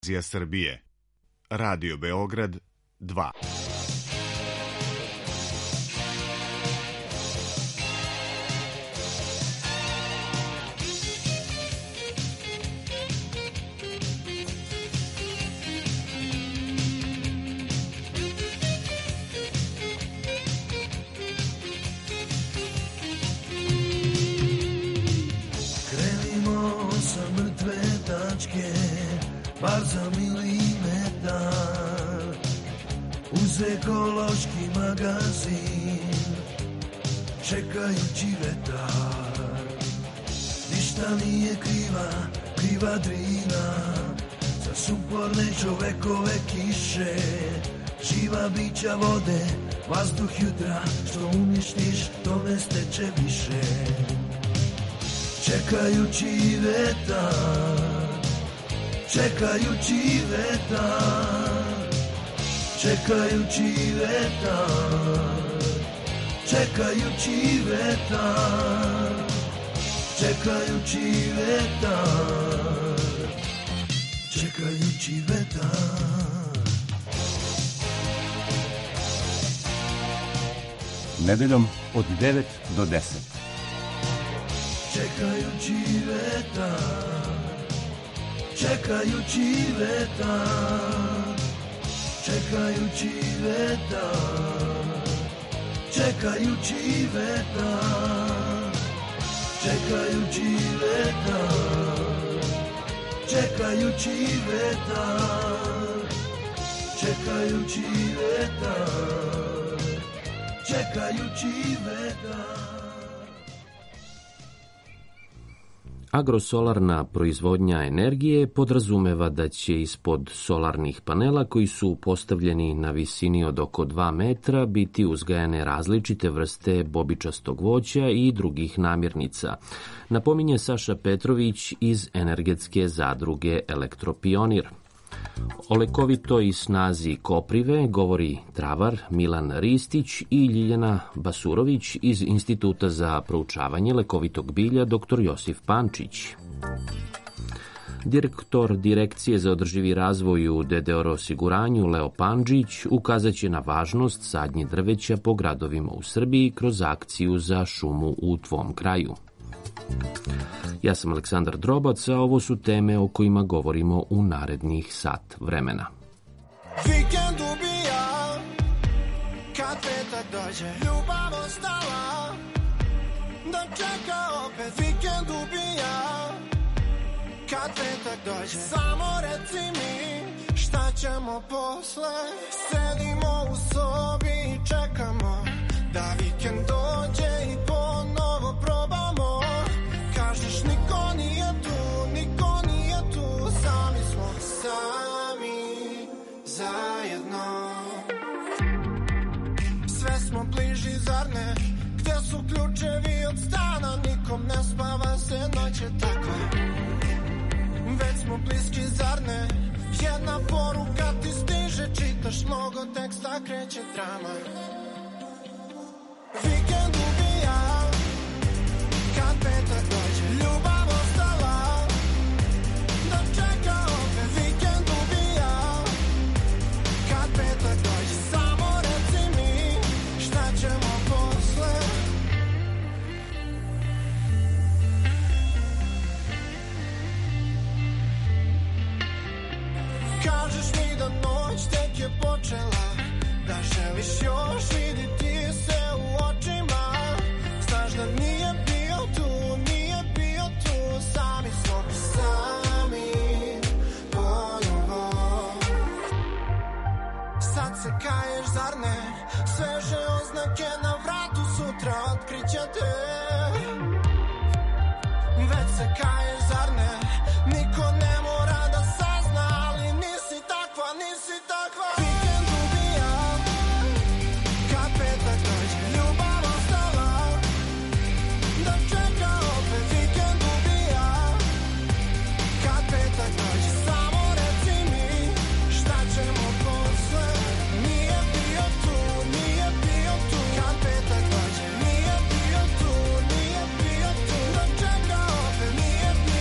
Televizija Srbije, Radio Beograd 2. Krenimo sa mrtve tačke, bar za milimetar, uz ekološki magazin, čekajući vetar. Ništa nije kriva Drina, za suporne čovekove kiše, živa bića vode, vazduh jutra, što uništiš, to ne steče više. Čekajući vetar, čekajući vetar, čekajući vetar, čekajući vetar, čekajući vetar, čekajući vetar. Nedeljom od 9 do 10. Čekajući vetar, čekajući vetar, čekajući vetar, čekajući vetar, čekajući vetar, čekajući vetar, čekajući vetar, čekajući vetar. Agrosolarna proizvodnja energije podrazumeva da će ispod solarnih panela koji su postavljeni na visini od oko 2 metra biti uzgajane različite vrste bobičastog voća i drugih namirnica, napominje Saša Petrović iz energetske zadruge Elektropionir. O lekovitoj snazi koprive govori travar Milan Ristić i Ljiljana Basurović iz Instituta za proučavanje lekovitog bilja dr. Josif Pančić. Direktor Direkcije za održivi razvoj u DDOR osiguranju Leo Pandžić ukazat će na važnost sadnje drveća po gradovima u Srbiji kroz akciju za šumu u tvom kraju. Ja sam Aleksandar Drobac, a ovo su teme o kojima govorimo u narednih sat vremena. Vikend ubija, kad petak dođe, ljubav ostala, da čeka opet. Vikend ubija, kad petak dođe, samo reci mi šta ćemo posle. Sedimo u sobi i čekamo da vikend dođe i ponovo probamo. Kažeš niko nije tu, sami smo, sami zajedno. Sve smo bliži, zar ne? Gde su ključevi od stana? Nikom ne spava se noće tako. Već smo bliski, zar ne? Jedna poruka ti stiže, čitaš mnogo teksta, kreće drama. Vikend ubija, kad petak dođe, ljubav ostala, da čeka opet. Vikend ubija, kad petak dođe, samo reci mi šta ćemo posle. Kažeš mi da noć tek je počela, da želiš još vidjeti se u očima. Znaš da nije bio tu, sami smo, sami ponovo. Sad se kaješ, zar ne? Sveže oznake na vratu, sutra otkrićete. Već se kaješ, zar ne? Niko ne mora da sazna, ali nisi takva, nisi takva. Vikend ubija, kad petak dođe, ljubav ostala, da čeka opet. Vikend ubija, kad petak dođe, samo reci mi šta ćemo posle. Nije bio tu, kad petak dođe, nije bio tu, da čeka opet. Nije bio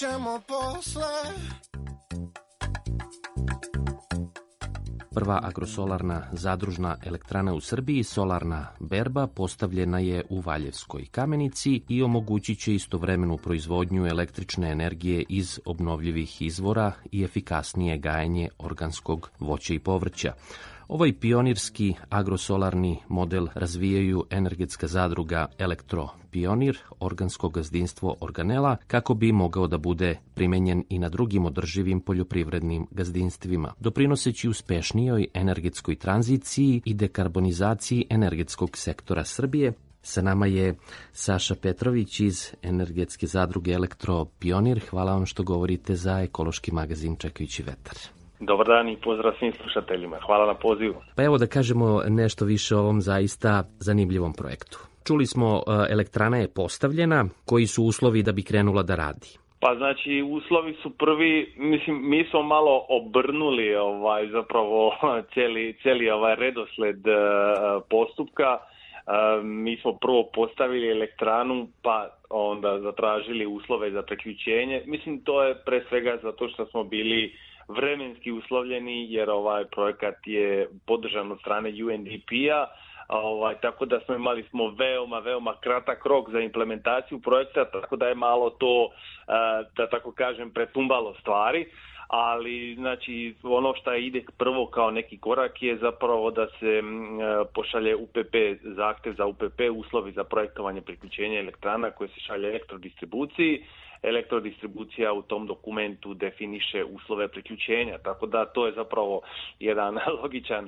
ćemo posle. Prva agrosolarna zadružna elektrana u Srbiji, Solarna berba, postavljena je u Valjevskoj Kamenici i omogućit će istovremenu proizvodnju električne energije iz obnovljivih izvora i efikasnije gajenje organskog voća i povrća. Ovaj pionirski agrosolarni model razvijaju energetska zadruga Elektropionir, organsko gazdinstvo Organela, kako bi mogao da bude primenjen i na drugim održivim poljoprivrednim gazdinstvima, doprinoseći uspešnijoj energetskoj tranziciji i dekarbonizaciji energetskog sektora Srbije. Sa nama je Saša Petrović iz energetske zadruge Elektropionir. Hvala vam što govorite za ekološki magazin Čekajući vetar. Dobar dan i pozdrav svim slušateljima. Hvala na pozivu. Pa evo da kažemo nešto više o ovom zaista zanimljivom projektu. Čuli smo, elektrana je postavljena, koji su uslovi da bi krenula da radi? Pa znači uslovi su prvi, mislim mi smo malo obrnuli zapravo cijeli redosled postupka. Mi smo prvo postavili elektranu pa onda zatražili uslove za priključenje. Mislim to je pre svega zato što smo bili vremenski uslovljeni jer ovaj projekat je podržan od strane UNDP-a, tako da smo imali veoma kratak rok za implementaciju projekta, tako da je malo to, da tako kažem, pretumbalo stvari. Ali znači ono što ide prvo kao neki korak je zapravo da se pošalje UPP, zahtjev za UPP, uslovi za projektovanje priključenja elektrana koje se šalje elektrodistribuciji. Elektrodistribucija u tom dokumentu definiše uslove priključenja, tako da to je zapravo jedan logičan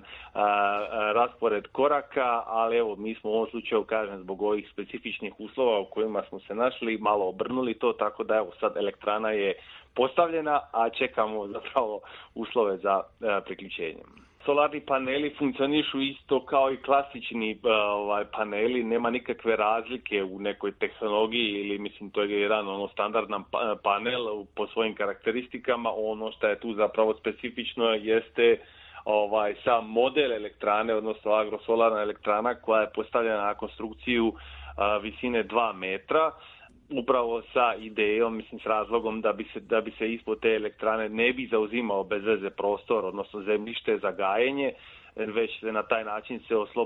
raspored koraka, ali evo mi smo u ovom slučaju, kažem, zbog ovih specifičnih uslova u kojima smo se našli, malo obrnuli to, tako da evo sad elektrana je postavljena, a čekamo zapravo uslove za priključenje. Solarni paneli funkcionišu isto kao i klasični paneli, nema nikakve razlike u nekoj tehnologiji ili mislim to je jedan standardan panel po svojim karakteristikama. Ono što je tu zapravo specifično jeste sam model elektrane, odnosno agrosolarna elektrana koja je postavljena na konstrukciju visine 2 metra. Upravo sa idejom, mislim s razlogom da bi se ispod te elektrane ne bi zauzimao bez veze prostor, odnosno zemljište za gajenje, već se na taj način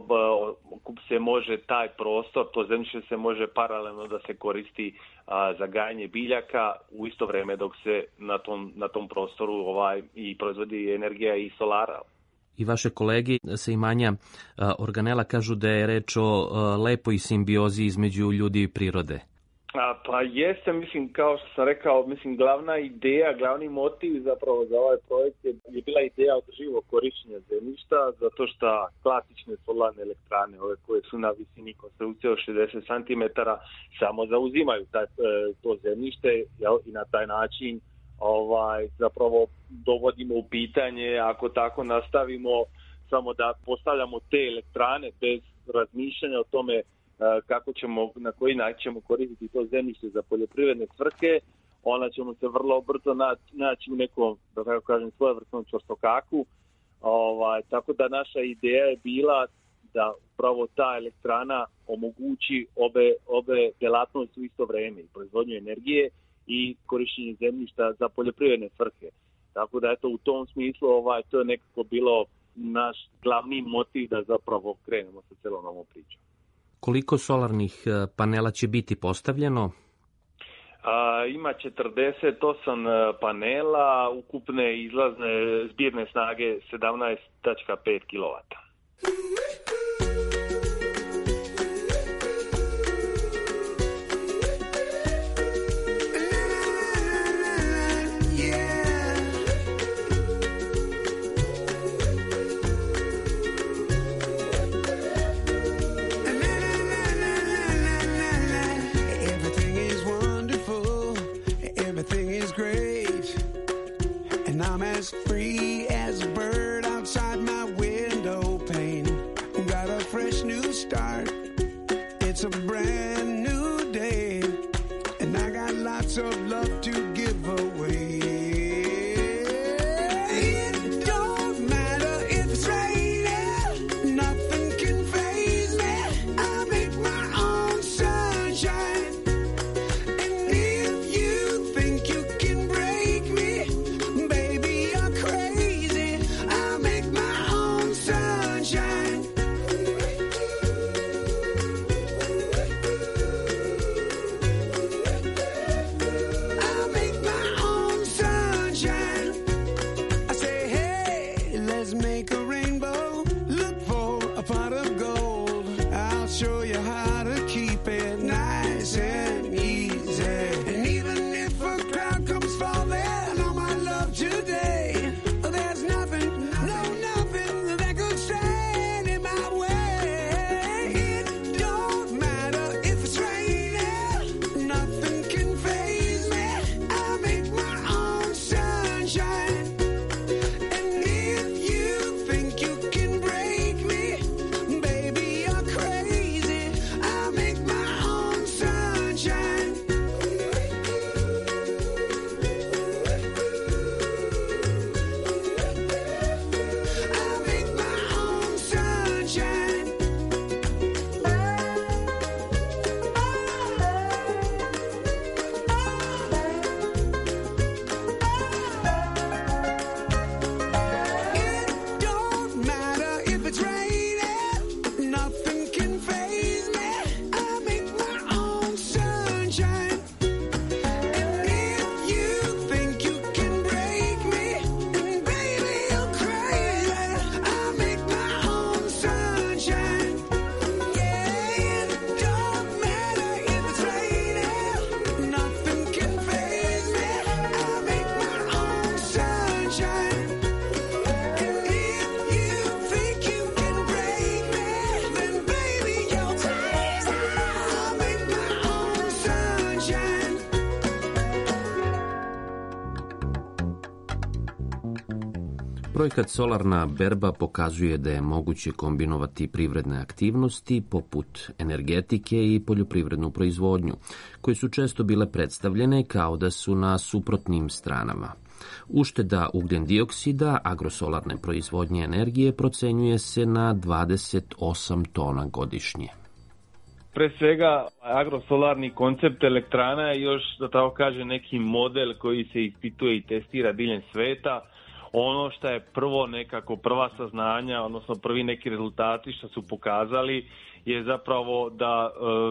se može taj prostor, to zemljište se može paralelno da se koristi za gajanje biljaka u isto vrijeme dok se na tom prostoru i proizvodi energija i solara. I vaše kolege sa imanja Organela kažu da je reč o lepoj simbiozi između ljudi i prirode. Pa jeste, mislim, kao što sam rekao, mislim, glavna ideja, glavni motiv zapravo za ovaj projekt je bila ideja održivog korištenja zemljišta, zato što klasične solarne elektrane, ove koje su na visini konstrukcije od 60 cm, samo zauzimaju to zemljište i na taj način zapravo dovodimo u pitanje, ako tako nastavimo, samo da postavljamo te elektrane bez razmišljanja o tome kako ćemo, na koji način ćemo koristiti to zemljište za poljoprivredne svrhe, onda ćemo se vrlo brzo naći u nekom, da tako kažem, svojevrsnom čvrstokaku. Tako da naša ideja je bila da upravo ta elektrana omogući obe delatnosti u isto vrijeme, i proizvodnju energije i korištenje zemljišta za poljoprivredne svrhe. Tako da eto, u tom smislu to je nekako bilo naš glavni motiv da zapravo krenemo sa celom ovom pričom. Koliko solarnih panela će biti postavljeno? Ima 48 panela, ukupne izlazne zbirne snage 17,5 kW. Free as a bird outside my window pane. Got a fresh new start. It's a brand new day. And I got lots of love to give away. It don't matter if it's raining. Nothing can faze me. I make my own sunshine. And if you think you can Projekat Solarna berba pokazuje da je moguće kombinovati privredne aktivnosti poput energetike i poljoprivrednu proizvodnju, koje su često bile predstavljene kao da su na suprotnim stranama. Ušteda ugljen dioksida agrosolarne proizvodnje energije procenjuje se na 28 tona godišnje. Pre svega, agrosolarni koncept elektrana je još, da tako kaže, neki model koji se ispituje i testira diljem sveta. Ono što je prva saznanja, odnosno prvi neki rezultati što su pokazali je zapravo da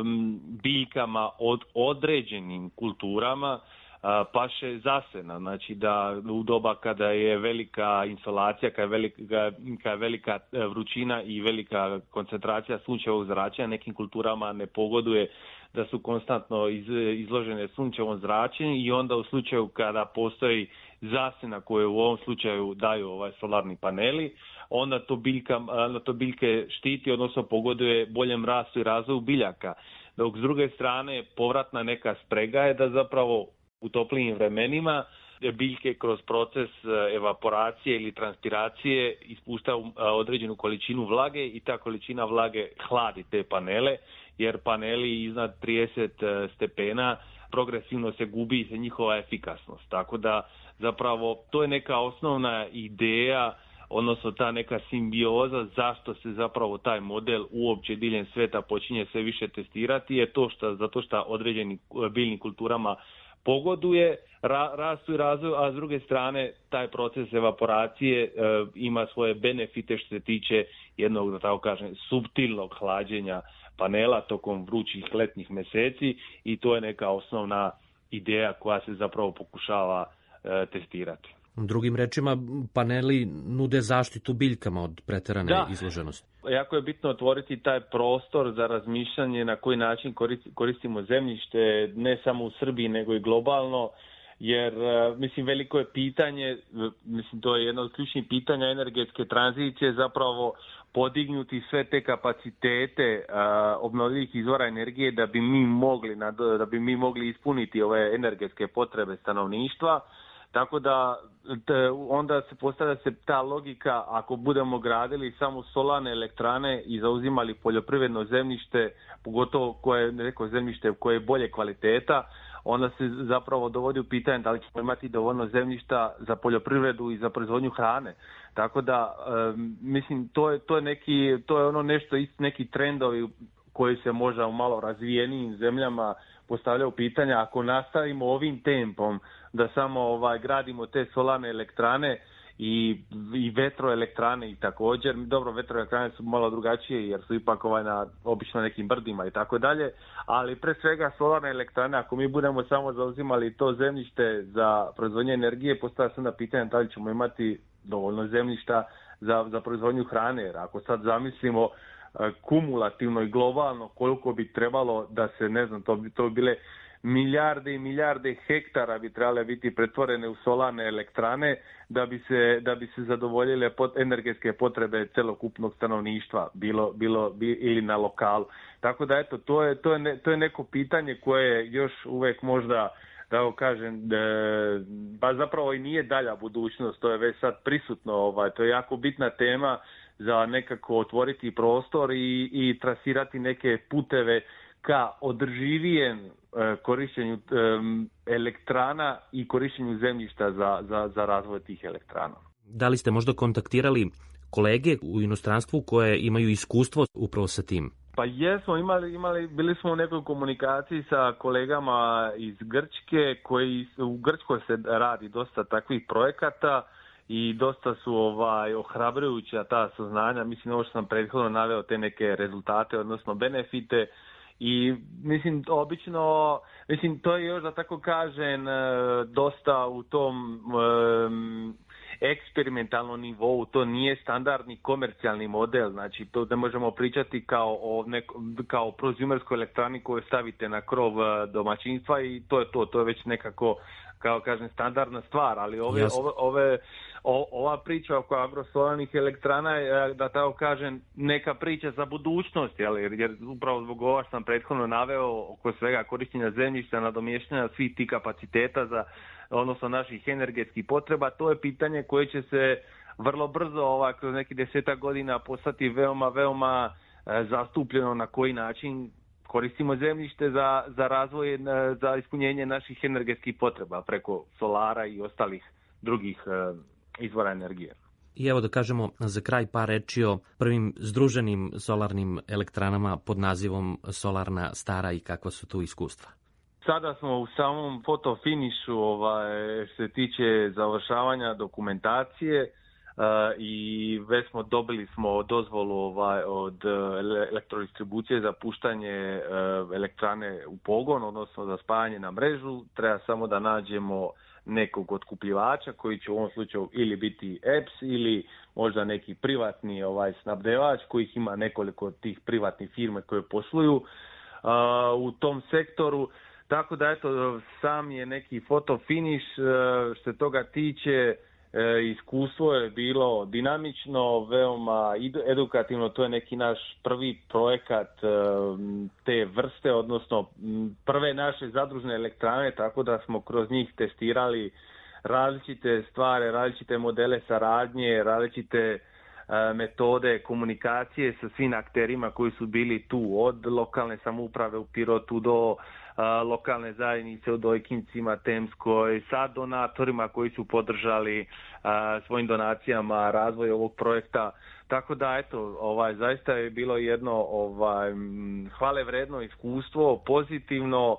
biljkama od određenim kulturama paše zasena, znači da u doba kada je velika insolacija, kada je velika vrućina i velika koncentracija sunčevog zračenja, nekim kulturama ne pogoduje da su konstantno izložene sunčevom zračenju i onda u slučaju kada postoji zasena koje u ovom slučaju daju solarni paneli, onda to biljke štiti, odnosno pogoduje boljem rastu i razvoju biljaka. Dok s druge strane povratna neka sprega je da zapravo u toplijim vremenima biljke kroz proces evaporacije ili transpiracije ispuštaju određenu količinu vlage i ta količina vlage hladi te panele, jer paneli iznad 30 stepena progresivno se gubi se njihova efikasnost. Tako da zapravo to je neka osnovna ideja, odnosno ta neka simbioza zašto se zapravo taj model uopće diljem sveta počinje sve više testirati je to zato što određenim biljnim kulturama pogoduje rastu i razvoju, a s druge strane taj proces evaporacije ima svoje benefite što se tiče jednog, da tako kažem, suptilnog hlađenja panela tokom vrućih letnjih mjeseci i to je neka osnovna ideja koja se zapravo pokušava testirati. Drugim rečima, paneli nude zaštitu biljkama od preterane izloženosti. Jako je bitno otvoriti taj prostor za razmišljanje na koji način koristimo zemljište, ne samo u Srbiji nego i globalno, jer veliko je pitanje, to je jedno od ključnih pitanja energetske tranzicije, zapravo podignuti sve te kapacitete obnovljivih izvora energije da bi mi mogli ispuniti ove energetske potrebe stanovništva. Tako da onda se postavlja ta logika, ako budemo gradili samo solarne elektrane i zauzimali poljoprivredno zemljište, pogotovo neko zemljište koje je bolje kvaliteta, onda se zapravo dovodi u pitanje da li ćemo imati dovoljno zemljišta za poljoprivredu i za proizvodnju hrane. Tako da to je ono nešto, neki trendovi koji se možda u malo razvijenijim zemljama postavljaju pitanja, ako nastavimo ovim tempom da samo gradimo te solarne elektrane i vetroelektrane i također, dobro, vetroelektrane su malo drugačije jer su ipak obično nekim brdima i tako dalje, ali pre svega solarne elektrane, ako mi budemo samo zauzimali to zemljište za proizvodnju energije, postavlja se onda pitanje da li ćemo imati dovoljno zemljišta za proizvodnju hrane, jer ako sad zamislimo kumulativno i globalno koliko bi trebalo da se, to bi bile milijarde i milijarde hektara bi trebale biti pretvorene u solarne elektrane da bi se zadovoljile energetske potrebe celokupnog stanovništva, bilo ili na lokalu. Tako da eto, to je neko pitanje koje još uvijek možda, da kažem, zapravo i nije dalja budućnost, to je već sad prisutno, to je jako bitna tema za nekako otvoriti prostor i trasirati neke puteve ka održivijem korištenju elektrana i korištenju zemljišta za razvoj tih elektrana. Da li ste možda kontaktirali kolege u inostranstvu koje imaju iskustvo upravo sa tim? Pa jesmo, bili smo u nekoj komunikaciji sa kolegama iz Grčke, u Grčkoj se radi dosta takvih projekata i dosta su ohrabrujuća ta saznanja, ovo što sam prethodno naveo, te neke rezultate, odnosno benefite. I obično, to je još, da tako kažem, dosta u tom eksperimentalnom nivou, to nije standardni komercijalni model, znači to ne možemo pričati kao prozumerskoj elektrani koju stavite na krov domaćinstva i to je već nekako, kao kažem, standardna stvar, ali ova priča oko agrosolarnih elektrana je, da tako kažem, neka priča za budućnost, jer upravo zbog ova što sam prethodno naveo oko svega korištenja zemljišta, nadomještanja svih tih kapaciteta odnosno naših energetskih potreba, to je pitanje koje će se vrlo brzo kroz nekih 10 godina postati veoma zastupljeno na koji način koristimo zemljište za razvoj, za ispunjenje naših energetskih potreba preko solara i ostalih drugih izvora energije. I evo da kažemo za kraj par reči o prvim združenim solarnim elektranama pod nazivom Solarna Stara i kakva su tu iskustva. Sada smo u samom fotofinišu što se tiče završavanja dokumentacije i već dobili smo dozvolu od elektrodistribucije za puštanje elektrane u pogon, odnosno za spajanje na mrežu. Treba samo da nađemo nekog otkupljivača koji će u ovom slučaju ili biti EPS ili možda neki privatni snabdevač kojih ima nekoliko tih privatnih firme koje posluju u tom sektoru. Tako da sam je neki fotofiniš što se toga tiče. Iskustvo je bilo dinamično, veoma edukativno, to je neki naš prvi projekat te vrste, odnosno prve naše zadružne elektrane, tako da smo kroz njih testirali različite stvari, različite modele saradnje, različite metode komunikacije sa svim akterima koji su bili tu, od lokalne samouprave u Pirotu do lokalne zajednice u Dojkincima, Temskoj, sa donatorima koji su podržali svojim donacijama razvoj ovog projekta. Tako da zaista je bilo jedno hvale vredno iskustvo, pozitivno.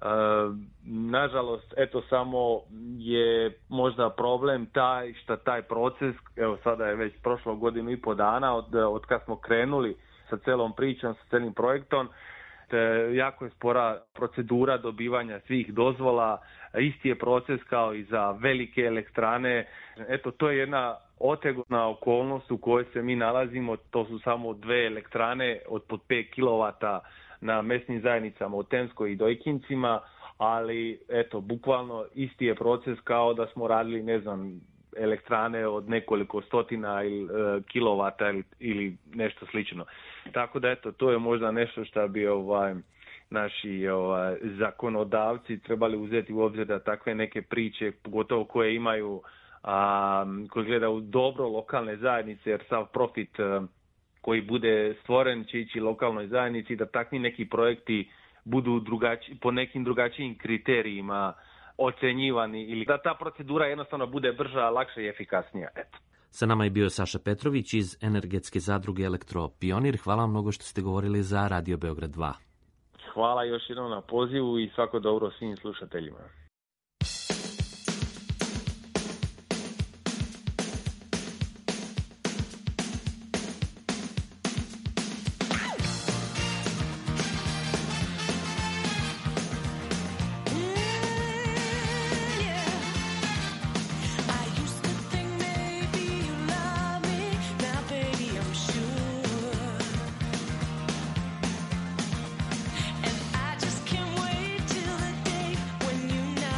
Nažalost, samo je možda problem taj što taj proces, sada je već prošlo 1.5 dana od kad smo krenuli sa celom pričom, sa celim projektom. Jako je spora procedura dobivanja svih dozvola, isti je proces kao i za velike elektrane. To je jedna otegotna okolnost u kojoj se mi nalazimo, to su samo 2 elektrane od pod 5 kW na mesnim zajednicama u Temskoj i Dojkincima, ali bukvalno isti je proces kao da smo radili, elektrane od nekoliko stotina kilovata ili nešto slično. Tako da to je možda nešto što bi naši zakonodavci trebali uzeti u obzir, da takve neke priče, pogotovo koje imaju, koje gledaju dobro lokalne zajednice, jer sav profit koji bude stvoren će ići lokalnoj zajednici, da takvi neki projekti budu po nekim drugačijim kriterijima ocenjivani ili da ta procedura jednostavno bude brža, lakša i efikasnija. Sa nama je bio Saša Petrović iz energetske zadruge Elektropionir. Hvala vam mnogo što ste govorili za Radio Beograd 2. Hvala još jednom na pozivu i svako dobro svim slušateljima. And I just can't wait till the day when you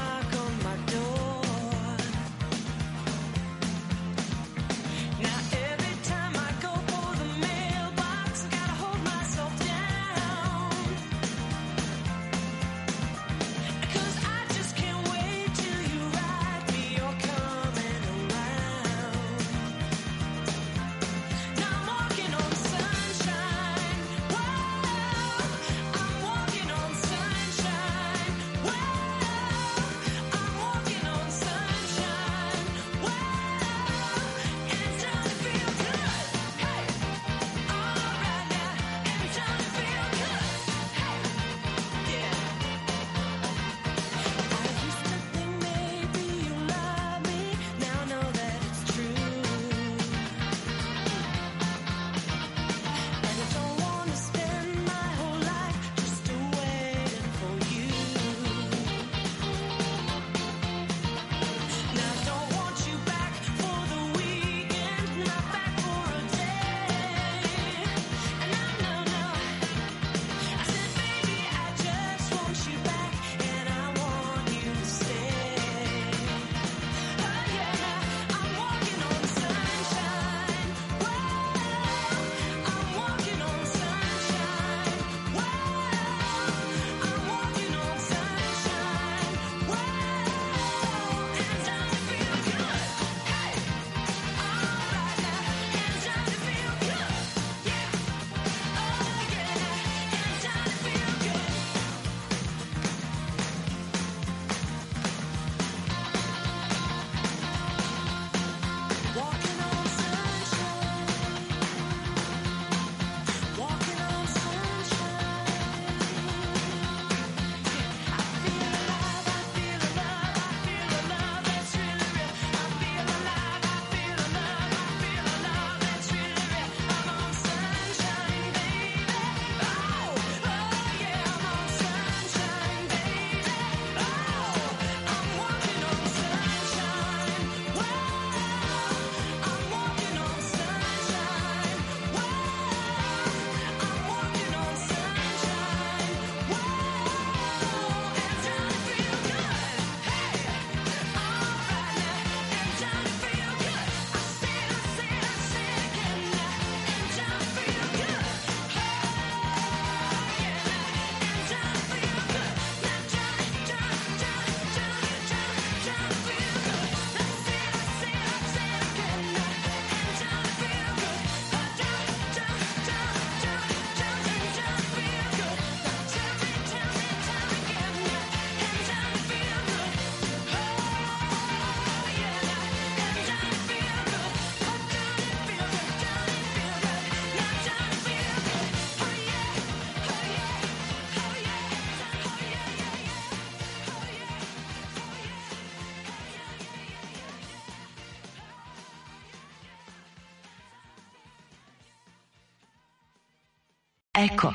Eko.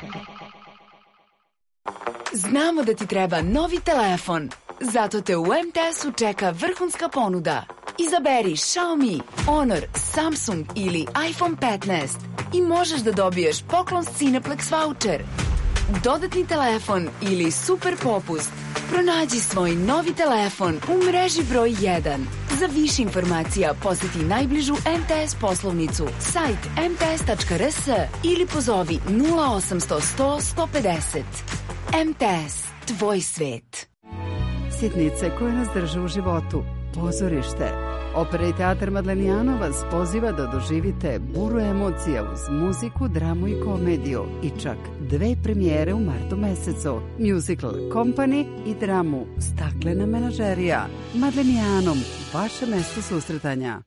Znamo da ti treba novi telefon. Zato te u MTS-u čeka vrhunska ponuda. Izaberi Xiaomi, Honor, Samsung ili iPhone 15 i možeš da dobiješ poklon Cineplex voucher, dodatni telefon ili super popust. Pronađi svoj novi telefon u mreži broj 1. Za više informacija poseti najbližu MTS poslovnicu, sajt mts.rs ili pozovi 0800 100 150. MTS, tvoj svet. Sitnice koje nas drže u životu. Pozorište. Opera i teatar Madlenijano vas poziva da doživite buru emocija uz muziku, dramu i komediju i čak 2 premijere u martu mesecu. Musical Company i dramu Staklena menažerija. Madlenijanom, vaše mesto susretanja.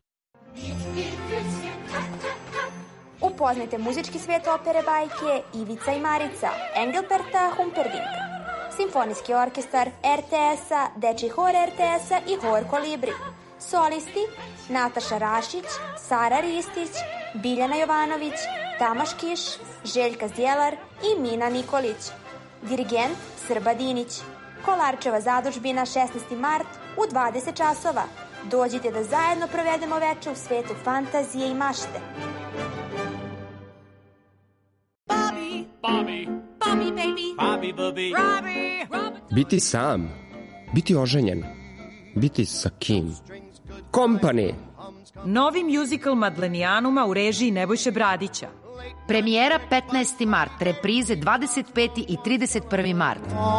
Upoznajte muzički svet opere bajke Ivica i Marica, Engelberta Humperdinka, Simfonijski orkestar RTS-a, Dečiji hor RTS-a i hor Kolibri. Solisti Nataša Rašić, Sara Ristić, Biljana Jovanović, Tamaš Kiš, Željka Zdjelar i Mina Nikolić. Dirigent Srba Dinić. Kolarčeva zadužbina 16. mart u 20 časova. Dođite da zajedno provedemo veče u svetu fantazije i mašte. Bobby, Bobby, Bobby baby, Bobby Bobby, Robbie. Biti sam, biti oženjen, biti sa kim? Company. Novi muzikal Madlenijanuma u režiji Nebojše Bradića. Premijera 15. mart, reprize 25. i 31. mart.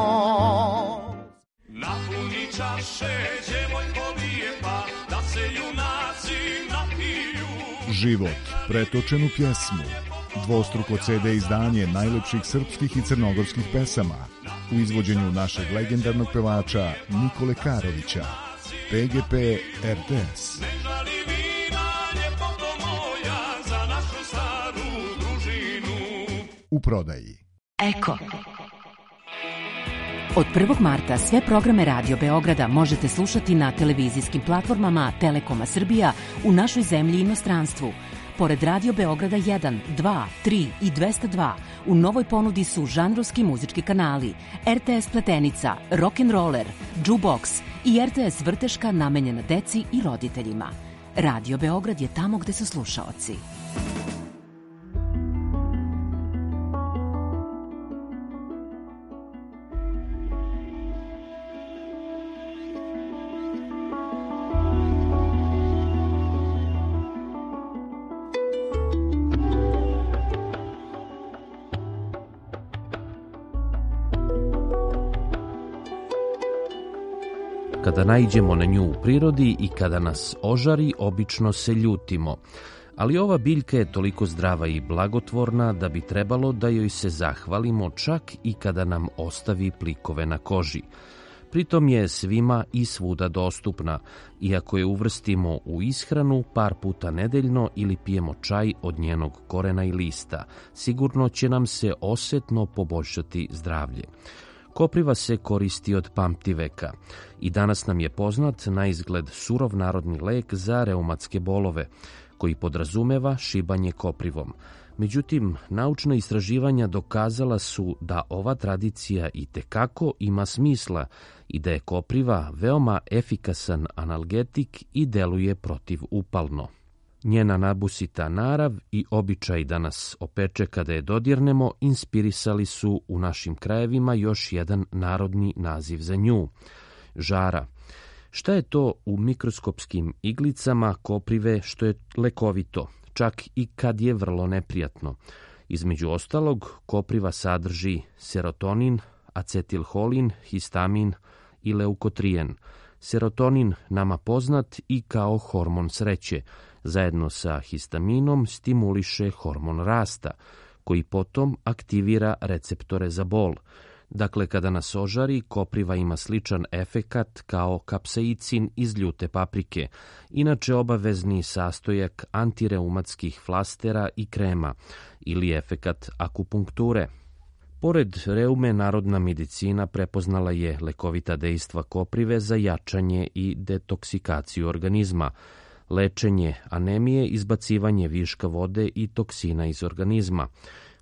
Napuni čaše, djevojko lijepa, da se junaci napiju. Život, pretočen u pjesmu. Dvostruko CD izdanje najlepših srpskih i crnogorskih pesama u izvođenju našeg legendarnog pevača Nikole Karovića. PGP RTS. U prodaji. Eko. Od 1. marta sve programe Radio Beograda možete slušati na televizijskim platformama Telekoma Srbija u našoj zemlji i inostranstvu. Pored Radio Beograda 1, 2, 3 i 202, u novoj ponudi su žanrovski muzički kanali, RTS Pletenica, Rock'n'Roller, Jukebox i RTS Vrteška namenjena deci i roditeljima. Radio Beograd je tamo gde su slušaoci. Kada naiđemo na nju u prirodi i kada nas ožari, obično se ljutimo. Ali ova biljka je toliko zdrava i blagotvorna da bi trebalo da joj se zahvalimo čak i kada nam ostavi plikove na koži. Pritom je svima i svuda dostupna, iako je uvrstimo u ishranu par puta nedeljno ili pijemo čaj od njenog korena i lista. Sigurno će nam se osetno poboljšati zdravlje. Kopriva se koristi od pamtiveka i danas nam je poznat na izgled surov narodni lek za reumatske bolove, koji podrazumeva šibanje koprivom. Međutim, naučna istraživanja dokazala su da ova tradicija itekako ima smisla i da je kopriva veoma efikasan analgetik i deluje protivupalno. Njena nabusita narav i običaj da nas opeče kada je dodirnemo inspirisali su u našim krajevima još jedan narodni naziv za nju – žara. Šta je to u mikroskopskim iglicama koprive što je lekovito, čak i kad je vrlo neprijatno? Između ostalog, kopriva sadrži serotonin, acetilholin, histamin i leukotrijen. Serotonin nama poznat i kao hormon sreće, zajedno sa histaminom stimuliše hormon rasta, koji potom aktivira receptore za bol. Dakle, kada nas ožari, kopriva ima sličan efekat kao kapsaicin iz ljute paprike, inače obavezni sastojak antireumatskih flastera i krema ili efekat akupunkture. Pored reume, narodna medicina prepoznala je lekovita dejstva koprive za jačanje i detoksikaciju organizma, lečenje anemije, izbacivanje viška vode i toksina iz organizma.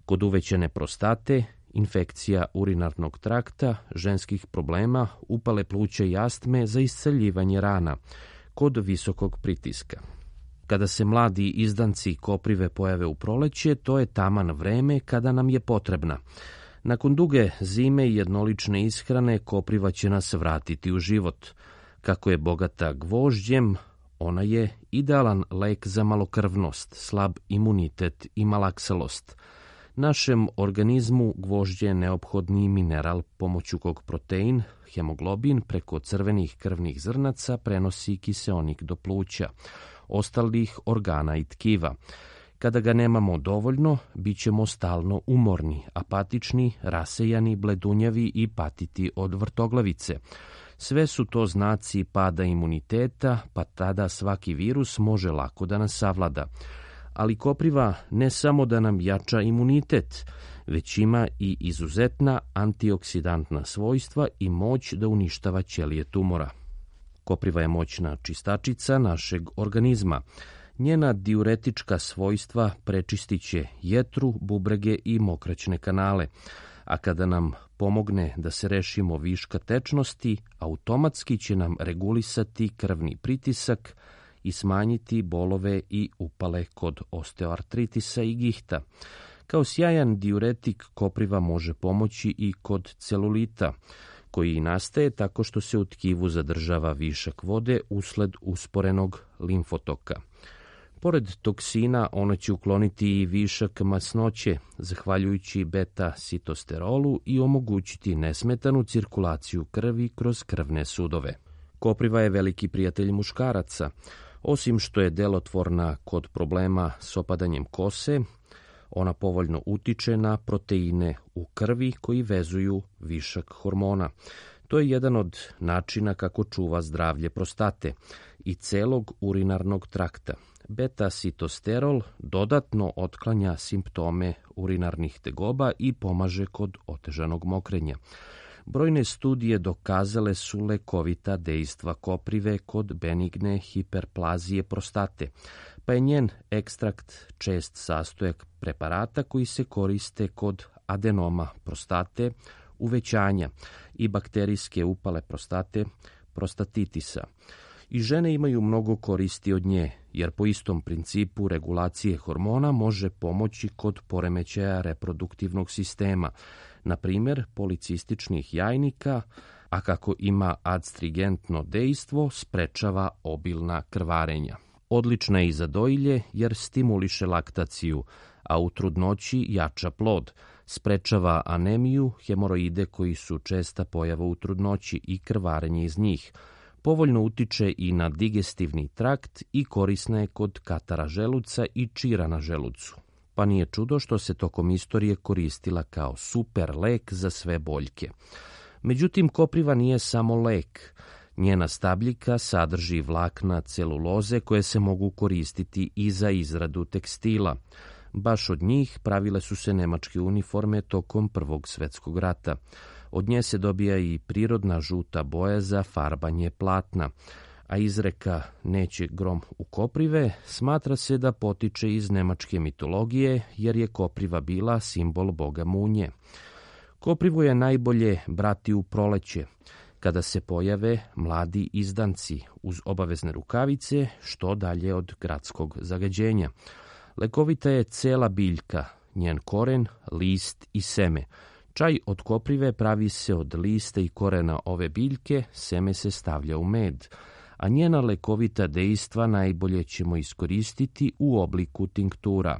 Kod uvećane prostate, infekcija urinarnog trakta, ženskih problema, upale pluća i astme za isceljivanje rana, kod visokog pritiska. Kada se mladi izdanci koprive pojave u proleće, to je taman vreme kada nam je potrebna. Nakon duge zime i jednolične ishrane, kopriva će nas vratiti u život. Kako je bogata gvožđem, ona je idealan lek za malokrvnost, slab imunitet i malaksalost. Našem organizmu gvožđe je neophodni mineral pomoću kog protein, hemoglobin, preko crvenih krvnih zrnaca prenosi kiseonik do pluća, ostalih organa i tkiva. Kada ga nemamo dovoljno, bit ćemo stalno umorni, apatični, rasejani, bledunjavi i patiti od vrtoglavice. Sve su to znaci pada imuniteta, pa tada svaki virus može lako da nas savlada. Ali kopriva ne samo da nam jača imunitet, već ima i izuzetna antioksidantna svojstva i moć da uništava ćelije tumora. Kopriva je moćna čistačica našeg organizma. Njena diuretička svojstva prečistiće jetru, bubrege i mokraćne kanale, a kada nam pomogne da se rešimo viška tečnosti, automatski će nam regulisati krvni pritisak i smanjiti bolove i upale kod osteoartritisa i gihta. Kao sjajan diuretik kopriva može pomoći i kod celulita, koji nastaje tako što se u tkivu zadržava višak vode usled usporenog limfotoka. Pored toksina, ona će ukloniti i višak masnoće, zahvaljujući beta-sitosterolu i omogućiti nesmetanu cirkulaciju krvi kroz krvne sudove. Kopriva je veliki prijatelj muškaraca. Osim što je delotvorna kod problema s opadanjem kose, ona povoljno utiče na proteine u krvi koji vezuju višak hormona. To je jedan od načina kako čuva zdravlje prostate i celog urinarnog trakta. Beta-sitosterol dodatno otklanja simptome urinarnih tegoba i pomaže kod otežanog mokrenja. Brojne studije dokazale su lekovita dejstva koprive kod benigne hiperplazije prostate, pa je njen ekstrakt čest sastojak preparata koji se koriste kod adenoma prostate, uvećanja i bakterijske upale prostate, prostatitisa. I žene imaju mnogo koristi od nje, jer po istom principu regulacije hormona može pomoći kod poremećaja reproduktivnog sistema, na primjer policističnih jajnika, a kako ima adstrigentno dejstvo, sprečava obilna krvarenja. Odlična je i za dojilje jer stimuliše laktaciju, a u trudnoći jača plod, sprečava anemiju, hemoroide koji su česta pojava u trudnoći i krvarenje iz njih, povoljno utiče i na digestivni trakt i korisna je kod katara želuca i čira na želucu. Pa nije čudo što se tokom istorije koristila kao super lek za sve boljke. Međutim, kopriva nije samo lek. Njena stabljika sadrži vlakna celuloze koje se mogu koristiti i za izradu tekstila. Baš od njih pravile su se nemačke uniforme tokom Prvog svjetskog rata. Od nje se dobija i prirodna žuta boja za farbanje platna, a izreka neće grom u koprive smatra se da potiče iz nemačke mitologije jer je kopriva bila simbol boga munje. Koprivu je najbolje brati u proleće, kada se pojave mladi izdanci uz obavezne rukavice što dalje od gradskog zagađenja. Lekovita je cela biljka, njen koren, list i seme. Čaj od koprive pravi se od lista i korena ove biljke, seme se stavlja u med, a njena lekovita dejstva najbolje ćemo iskoristiti u obliku tinktura.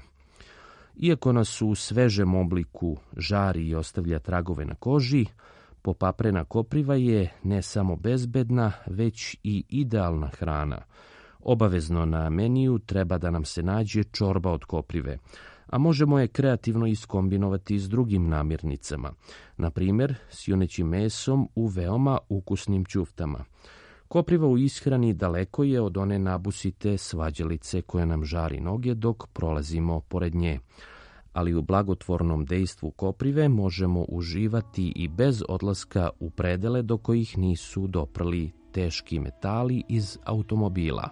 Iako nas u svežem obliku žari i ostavlja tragove na koži, popaprena kopriva je ne samo bezbedna, već i idealna hrana. Obavezno na meniju treba da nam se nađe čorba od koprive, a možemo je kreativno iskombinovati s drugim namirnicama, na primjer s junećim mesom u veoma ukusnim ćuftama. Kopriva u ishrani daleko je od one nabusite svađalice koja nam žari noge dok prolazimo pored nje, ali u blagotvornom dejstvu koprive možemo uživati i bez odlaska u predele do kojih nisu doprli teški metali iz automobila.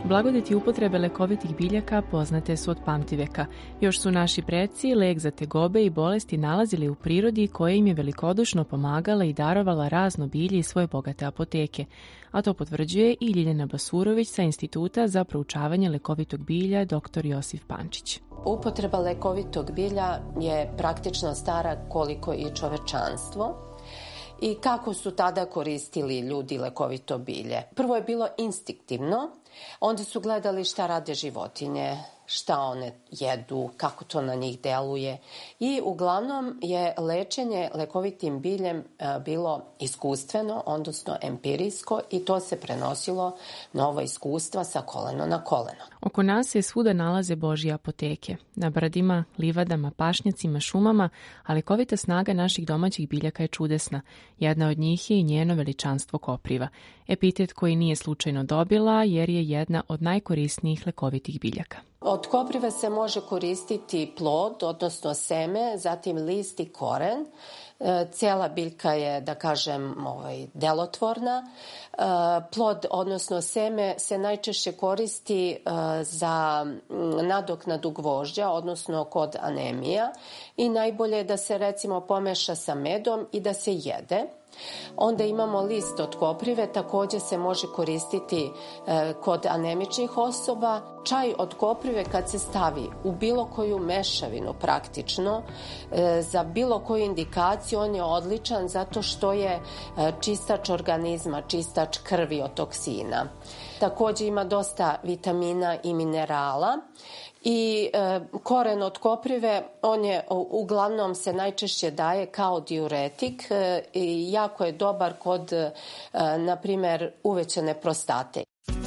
Blagodeti upotrebe lekovitih biljaka poznate su od pamtiveka. Još su naši preci lek za tegobe i bolesti nalazili u prirodi koja im je velikodušno pomagala i darovala razno bilje iz svoje bogate apoteke. A to potvrđuje i Ljiljana Basurović sa Instituta za proučavanje lekovitog bilja dr. Josif Pančić. Upotreba lekovitog bilja je praktično stara koliko i čovečanstvo. I kako su tada koristili ljudi lekovito bilje? Prvo je bilo instinktivno, onda su gledali šta rade životinje, šta one jedu, kako to na njih deluje. I uglavnom je lečenje lekovitim biljem bilo iskustveno, odnosno empirijsko, i to se prenosilo na ova iskustva sa koleno na koleno. Oko nas se svuda nalaze Božje apoteke. Na brdima, livadama, pašnjacima, šumama, a lekovita snaga naših domaćih biljaka je čudesna. Jedna od njih je i njeno veličanstvo kopriva. Epitet koji nije slučajno dobila jer je jedna od najkorisnijih lekovitih biljaka. Od koprive se može koristiti plod, odnosno seme, zatim list i koren. Cijela biljka je, da kažem, delotvorna. Plod, odnosno seme, se najčešće koristi za nadoknadu gvožđa, odnosno kod anemija. I najbolje je da se, recimo, pomeša sa medom i da se jede. Onda imamo list od koprive, također se može koristiti kod anemičnih osoba. Čaj od koprive kad se stavi u bilo koju mešavinu praktično, za bilo koju indikaciju on je odličan zato što je čistač organizma, čistač krvi od toksina. Također ima dosta vitamina i minerala. I koren od koprive, on je uglavnom se najčešće daje kao diuretik i jako je dobar kod, na primjer, uvećane prostate.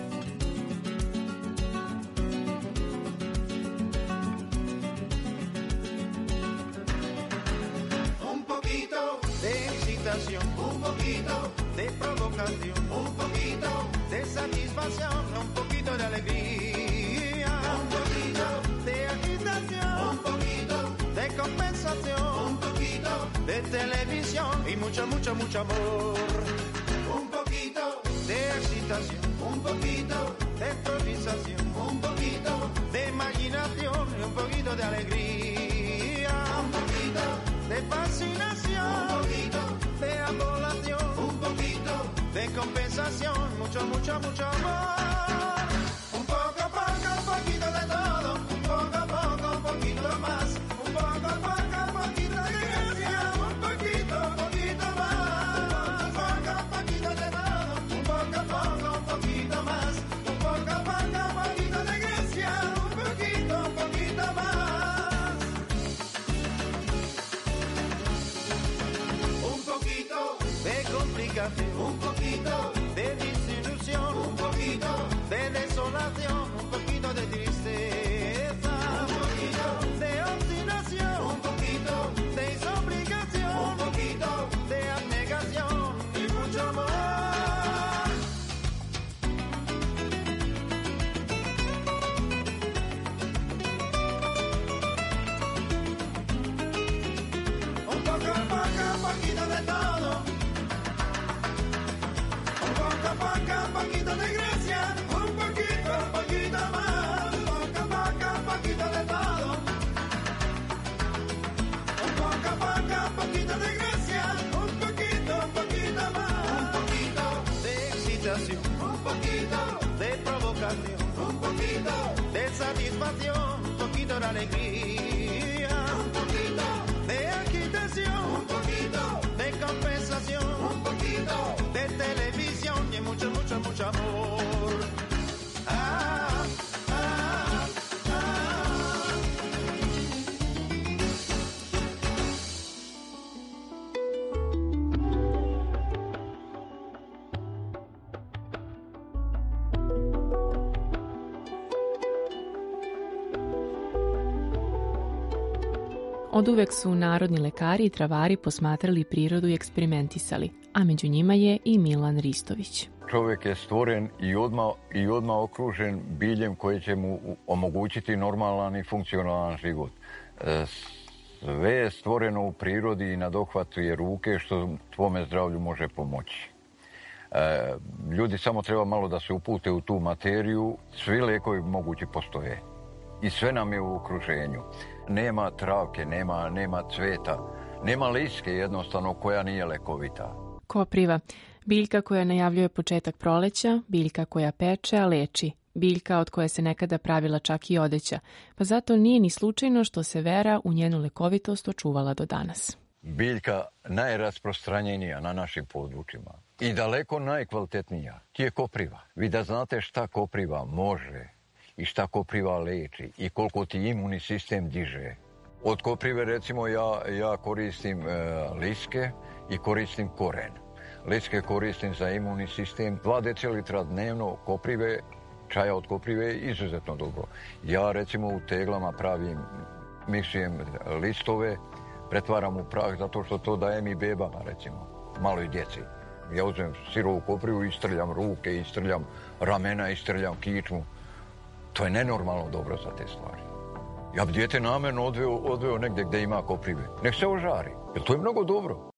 Un poquito de excitación, un poquito de provocación, un poquito de satisfacción, un poquito de alegría, un poquito de agitación, un poquito de compensación, un poquito de televisión y mucho, mucho, mucho amor. Un poquito de excitación, un poquito de improvisación, un poquito de imaginación y un poquito de alegría, un poquito de fascinación, un poquito de adolación, un poquito de compensación, mucho, mucho, mucho amor. Un poco, un poquito de todo, un poco, un poquito más, un poco, un poquito de gracia, un poquito más, un poquito de todo, un poco, un poquito más, un poco, un poquito de gracia, un poquito más. Un poquito de complicación, un poquito de desilusión, un poquito de desolación, un poquito de tristeza, un poquito de obstinación, un poquito de desobligación, un poquito de abnegación y mucho amor. Un poquito de todo. Un poquito de gracia, un poquito más, un poquito de todo. Un poquito de gracia, un poquito más. Un poquito de excitación, un poquito de provocación, un poquito de satisfacción, un poquito de alegría, un poquito de agitación, un poquito de compensación, un poquito de televisión y mucho, mucho, mucho amor. Oduvek su narodni lekari i travari posmatrali prirodu i eksperimentisali, a među njima je i Milan Ristović. Čovjek je stvoren i odmah okružen biljem koje će mu omogućiti normalan i funkcionalan život. Sve je stvoreno u prirodi i na dohvatu je ruke što tvome zdravlju može pomoći. Ljudi samo treba malo da se upute u tu materiju. Svi lekovi mogući postoje. I sve nam je u okruženju. Nema travke, nema cveta, nema liske jednostavno koja nije lekovita. Kopriva, biljka koja najavljuje početak proleća, biljka koja peče, a leči. Biljka od koje se nekada pravila čak i odeća, pa zato nije ni slučajno što se vera u njenu lekovitost očuvala do danas. Biljka najrasprostranjenija na našim područjima i daleko najkvalitetnija je kopriva. Vi da znate šta kopriva može i šta kopriva leči i koliko ti imunni sistem diže. Od koprive recimo ja koristim liske i koristim koren. Liske koristim za imunni sistem. 2 decilitra dnevno koprive, čaja od koprive je izuzetno dobro. Ja recimo u teglama pravim, miksujem listove, pretvaram u prah zato što to dajem i bebama recimo, maloj djeci. Ja uzmem sirovu koprivu, istrljam ruke, istrljam ramena, istrljam kičmu. To je nenormalno dobro za te stvari. Ja bi dijete namjerno odveo negdje gdje ima koprive. Nek se ožari, jer to je mnogo dobro.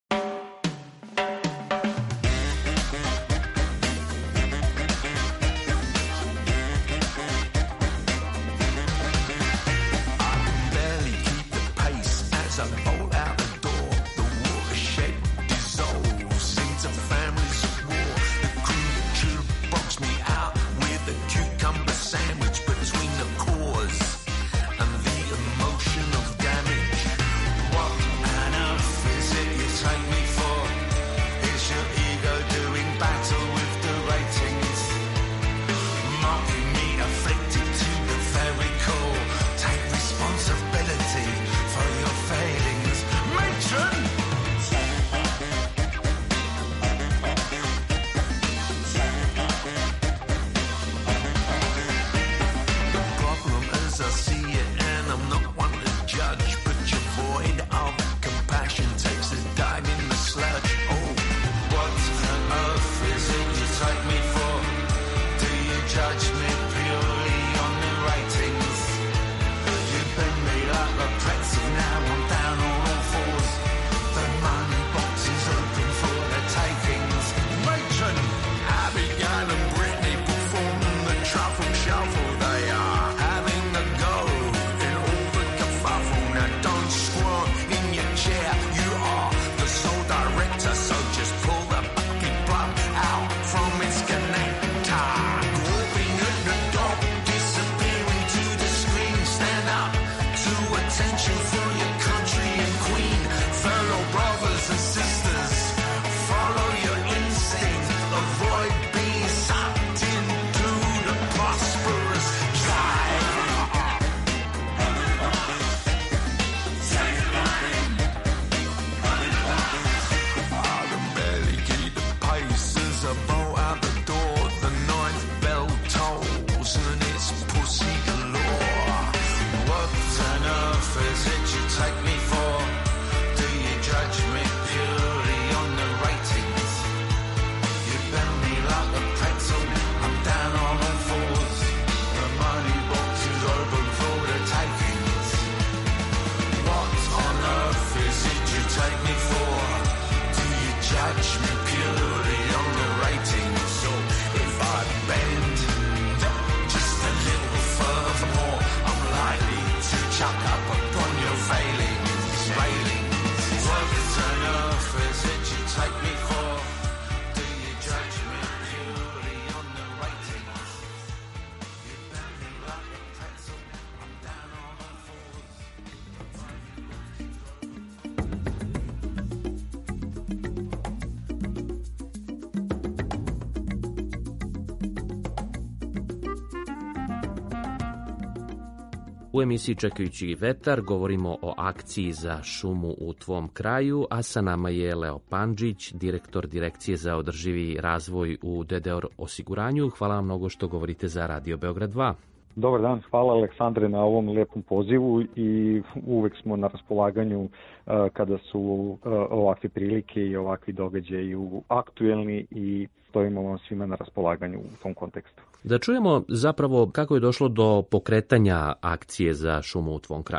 U emisiji Čekajući vetar govorimo o akciji za šumu u tvom kraju, a sa nama je Leo Pandžić, direktor Direkcije za održivi razvoj u DDOR osiguranju. Hvala vam mnogo što govorite za Radio Beograd 2. Dobar dan, hvala Aleksandre na ovom lijepom pozivu i uvek smo na raspolaganju kada su ovakve prilike i ovakvi događaji aktuelni i stojimo vam svima na raspolaganju u tom kontekstu. Da čujemo zapravo kako je došlo do pokretanja akcije za šumu u tvom kraju.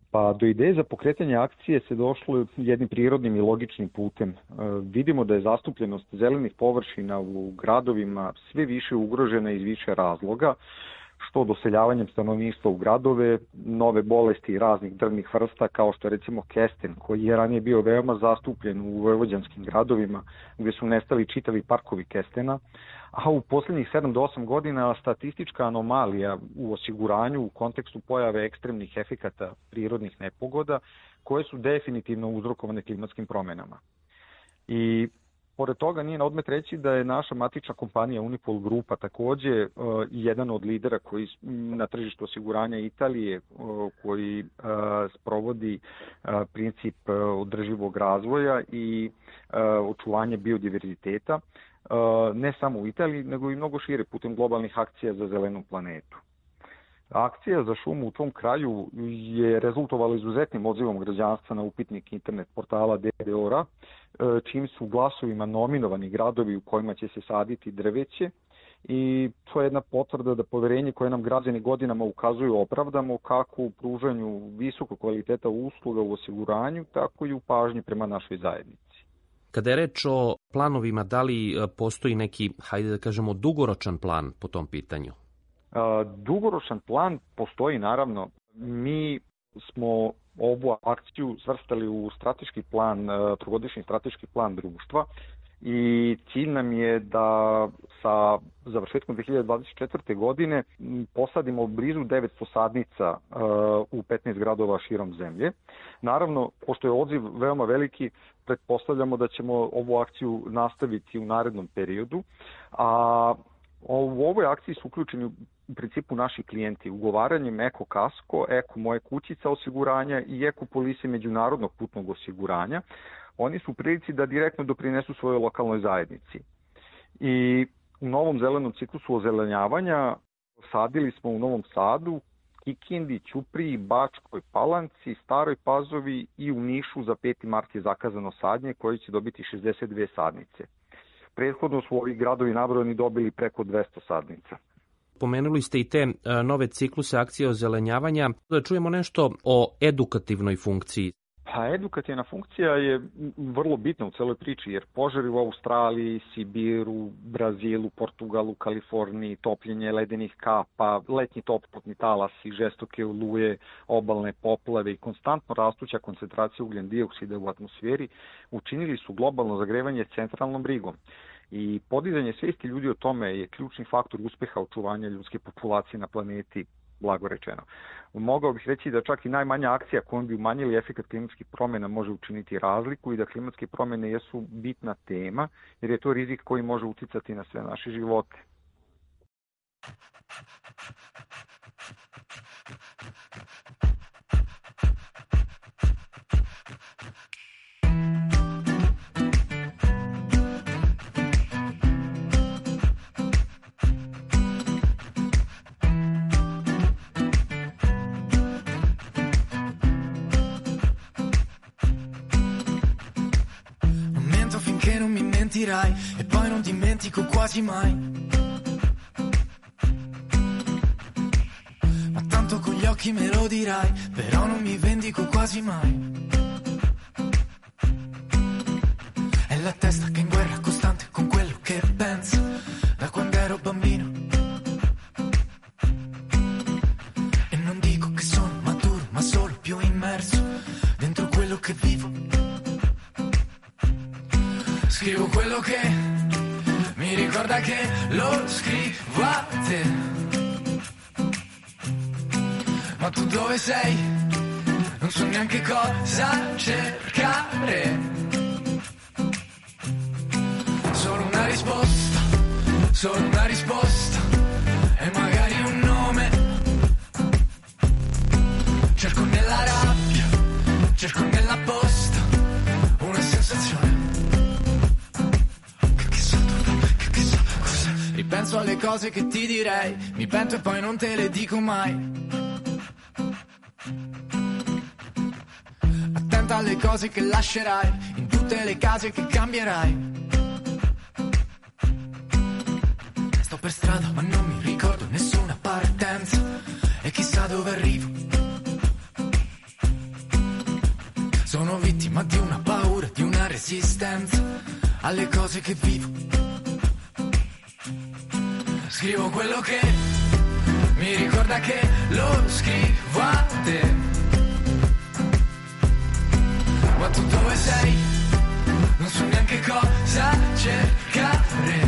Pa do ideje za pokretanje akcije se došlo jednim prirodnim i logičnim putem. Vidimo da je zastupljenost zelenih površina u gradovima sve više ugrožena iz više razloga, što doseljavanjem stanovništva u gradove, nove bolesti i raznih drvnih vrsta kao što je recimo kesten, koji je ranije bio veoma zastupljen u vojvođanskim gradovima gdje su nestali čitavi parkovi kestena, a u posljednjih 7 do 8 godina statistička anomalija u osiguranju u kontekstu pojave ekstremnih efekata prirodnih nepogoda koje su definitivno uzrokovane klimatskim promjenama. I pored toga nije na odmet reći da je naša matična kompanija Unipol Grupa također jedan od lidera koji na tržištu osiguranja Italije koji sprovodi princip održivog razvoja i očuvanje biodiverziteta ne samo u Italiji nego i mnogo šire putem globalnih akcija za zelenu planetu. Akcija za šumu u tom kraju je rezultovala izuzetnim odzivom građanstva na upitnik internet portala DDOR-a, čim su glasovima nominovani gradovi u kojima će se saditi drveće i to je jedna potvrda da poverenje koje nam građani godinama ukazuju opravdamo kako u pružanju visokog kvaliteta usluga u osiguranju, tako i u pažnji prema našoj zajednici. Kada je reč o planovima, da li postoji neki, hajde da kažemo, dugoročan plan po tom pitanju? Dugoročan plan postoji naravno. Mi smo ovu akciju svrstali u strateški plan, trogodišnji strateški plan društva i cilj nam je da sa završetkom 2024. godine posadimo blizu 900 sadnica u 15 gradova širom zemlje. Naravno, pošto je odziv veoma veliki, pretpostavljamo da ćemo ovu akciju nastaviti u narednom periodu, a u ovoj akciji su uključeni u principu naši klijenti ugovaranjem Eko Kasko, Eko Moje kućica osiguranja i Eko Polise međunarodnog putnog osiguranja. Oni su u prilici da direktno doprinesu svojoj lokalnoj zajednici. I u novom zelenom ciklusu ozelenjavanja sadili smo u Novom Sadu, Kikindi, Ćupriji, Bačkoj Palanci, Staroj Pazovi i u Nišu za 5. mart je zakazano sadnje koji će dobiti 62 sadnice. Prethodno su ovi gradovi nabrojani dobili preko 200 sadnica. Pomenuli ste i te nove cikluse akcije ozelenjavanja. Da čujemo nešto o edukativnoj funkciji. Pa edukativna funkcija je vrlo bitna u celoj priči, jer požari u Australiji, Sibiru, Brazilu, Portugalu, Kaliforniji, topljenje ledenih kapa, letnji toplotni talasi, žestoke oluje, obalne poplave i konstantno rastuća koncentracija ugljen dioksida u atmosferi učinili su globalno zagrevanje centralnom brigom. I podizanje svijesti ljudi o tome je ključni faktor uspeha očuvanja ljudske populacije na planeti, blago rečeno. Mogao bih reći da čak i najmanja akcija kojom bi umanjili efekt klimatskih promjena može učiniti razliku i da klimatske promjene jesu bitna tema, jer je to rizik koji može uticati na sve naše živote. E poi non dimentico quasi mai. Ma tanto con gli occhi me lo dirai, però non mi vendico quasi mai. È la testa che è in guerra costante con quello che penso da quando ero bambino. E non dico che sono maturo, ma solo più immerso dentro quello che vivo. Scrivo quello che mi ricorda che lo scrivo a te. Ma tu dove sei? Non so neanche cosa cercare. Solo una risposta e magari un nome. Cerco nella rabbia, cerco nella posta una sensazione. Ripenso alle cose che ti direi, mi pento e poi non te le dico mai. Attenta alle cose che lascerai, in tutte le case che cambierai. Sto per strada ma non mi ricordo nessuna partenza e chissà dove arrivo. resistenza alle cose che vivo. Scrivo quello che mi ricorda che lo scrivo a te. Ma tu dove sei? Non so neanche cosa cercare.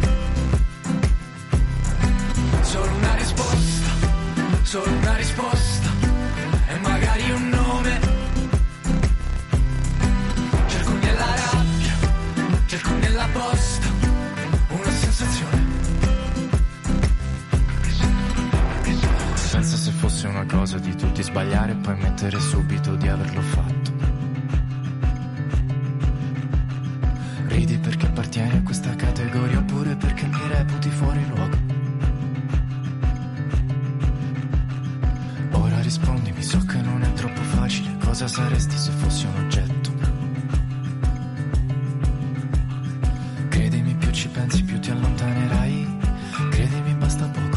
Solo una risposta e magari un nome. Cerco nella rabbia, cerco nella posta una sensazione. Pensa se fosse una cosa di tutti sbagliare e poi ammettere subito di averlo fatto. Ridi perché appartieni a questa categoria oppure perché mi reputi fuori luogo. Ora rispondimi, so che non è troppo facile. Cosa saresti se fossi un oggetto? Credimi, più ci pensi più ti allontanerai. Credimi, basta poco.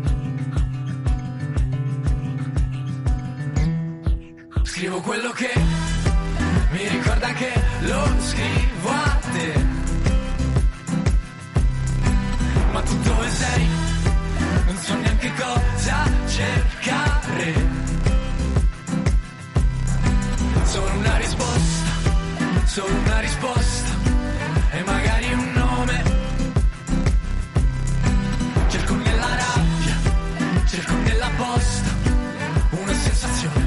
Scrivo quello che mi ricorda che lo scrivo a te. Ma tu dove sei? Non so neanche cosa cercare. Solo una risposta e magari un nome. Cerco nella rabbia, cerco nella posta una sensazione.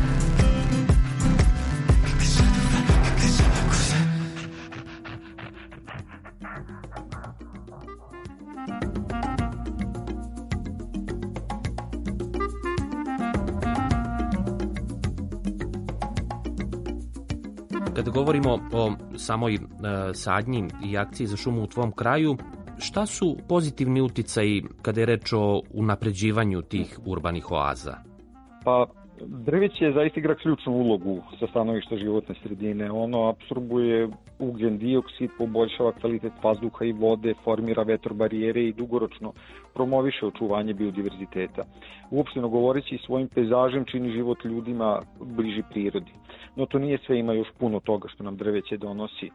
Kada govorimo o samoj sadnji i akciji za šumu u tvom kraju, šta su pozitivni uticaji kada je reč o unapređivanju tih urbanih oaza? Pa, drveće zaista igra ključnu ulogu sa stanovišta životne sredine. Ono apsorbuje ugljen dioksid, poboljšava kvalitet vazduha i vode, formira vetrobarijere i dugoročno promoviše očuvanje biodiverziteta. Uopšteno govoreći, svojim pejzažem čini život ljudima bliži prirodi. No to nije sve, ima još puno toga što nam drveće donosi.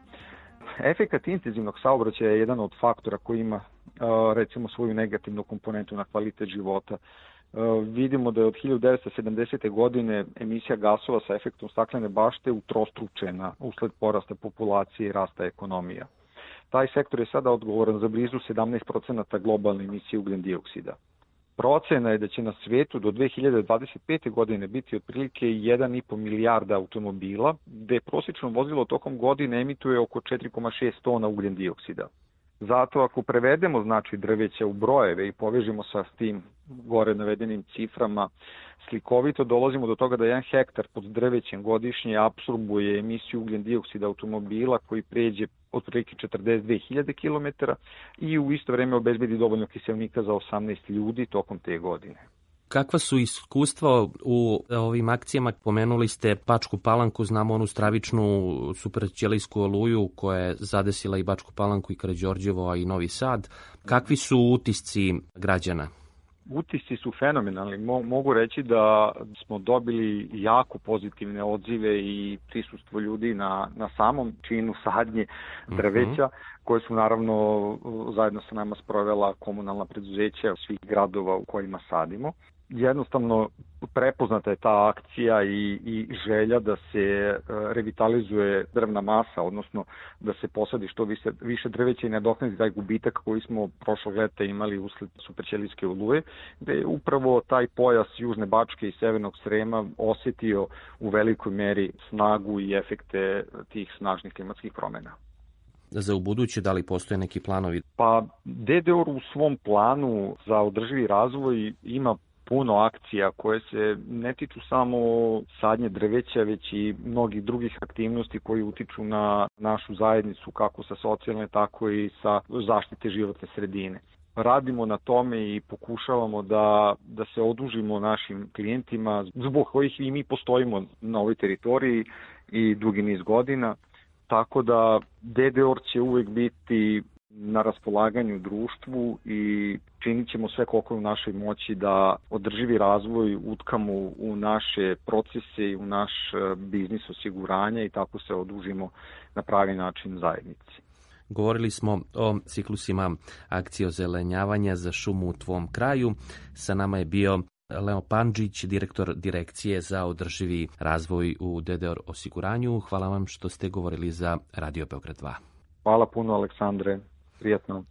Efekat intenzivnog saobraćaja je jedan od faktora koji ima recimo svoju negativnu komponentu na kvalitet života. Vidimo da je od 1970. godine emisija gasova sa efektom staklene bašte utrostručena usled porasta populacije i rasta ekonomija. Taj sektor je sada odgovoran za blizu 17% globalne emisije ugljen dioksida. Procena je da će na svetu do 2025. godine biti otprilike 1,5 milijarda automobila, gde prosječno vozilo tokom godine emituje oko 4,6 tona ugljen dioksida. Zato ako prevedemo znači drveća u brojeve i povežemo sa tim gore navedenim ciframa, slikovito dolazimo do toga da 1 hektar pod drvećem godišnje apsorbuje emisiju ugljen dioksida automobila koji pređe otprilike 42.000 km i u isto vreme obezbedi dovoljno kiseonika za 18 ljudi tokom te godine. Kakva su iskustva u ovim akcijama? Pomenuli ste Bačku Palanku, znamo onu stravičnu superćelijsku oluju koja je zadesila i Bačku Palanku i Karađorđevo, a i Novi Sad. Kakvi su utisci građana? Utisci su fenomenalni. Mogu reći da smo dobili jako pozitivne odzive i prisustvo ljudi na samom činu sadnje drveća, koje su naravno zajedno sa nama sprovela komunalna preduzeća svih gradova u kojima sadimo. Jednostavno prepoznata je ta akcija i želja da se revitalizuje drvna masa, odnosno da se posadi što više drveća i nadoknadi taj gubitak koji smo prošlog leta imali usled superćelijske oluje, gde je upravo taj pojas Južne Bačke i Severnog Srema osetio u velikoj meri snagu i efekte tih snažnih klimatskih promjena. Za ubuduće, da li postoje neki planovi? Pa DDOR u svom planu za održivi razvoj ima puno akcija koje se ne tiču samo sadnje drveća, već i mnogih drugih aktivnosti koji utiču na našu zajednicu, kako sa socijalne, tako i sa zaštite životne sredine. Radimo na tome i pokušavamo da se odužimo našim klijentima, zbog kojih i mi postojimo na ovoj teritoriji i dugi niz godina. Tako da DDOR će uvek biti na raspolaganju društvu i činit ćemo sve koliko je u našoj moći da održivi razvoj utkamo u naše procese i u naš biznis osiguranja i tako se odužimo na pravi način zajednici. Govorili smo o ciklusima akcije ozelenjavanja za šumu u tvom kraju. Sa nama je bio Leo Pandžić, direktor Direkcije za održivi razvoj u DDOR osiguranju. Hvala vam što ste govorili za Radio Beograd 2. Hvala puno, Aleksandre. Prijetno.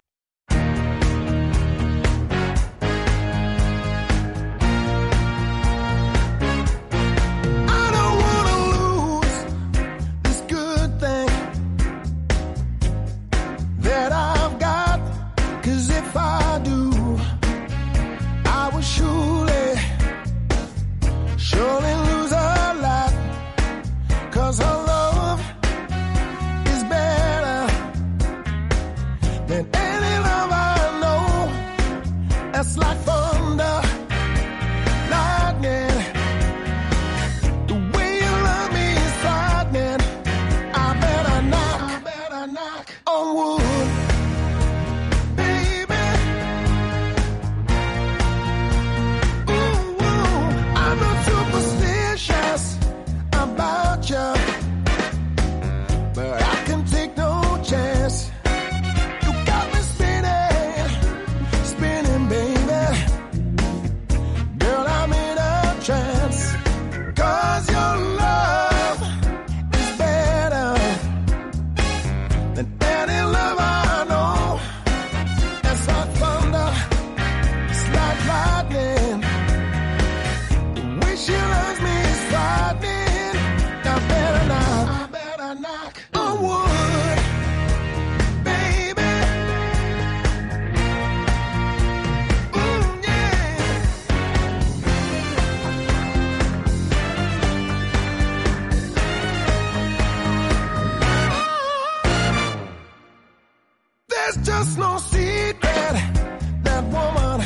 Just no secret, that woman,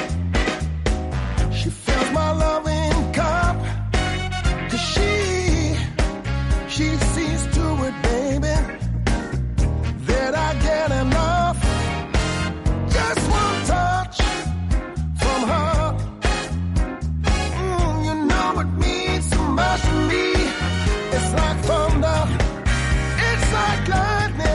she fills my loving cup, 'cause she sees to it, baby, that I get enough. Just one touch from her, you know it means so much to me. It's like thunder, it's like lightning.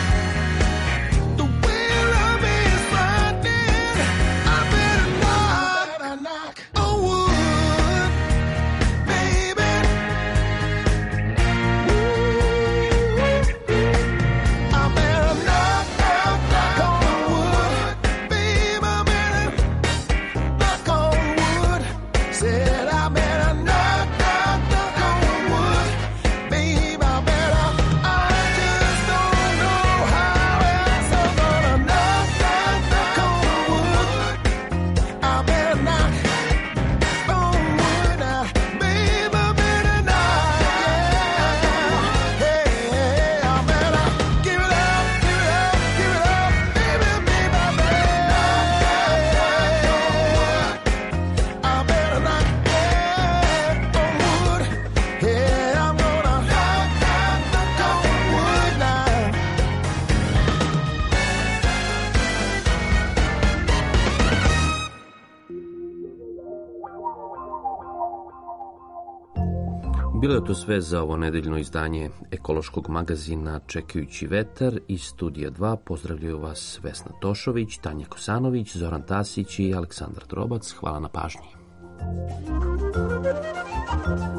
Bilo je to sve za ovo nedeljno izdanje ekološkog magazina Čekajući vetar. Iz Studija 2 pozdravljaju vas Vesna Tošović, Tanja Kosanović, Zoran Tasić i Aleksandar Trobac. Hvala na pažnji.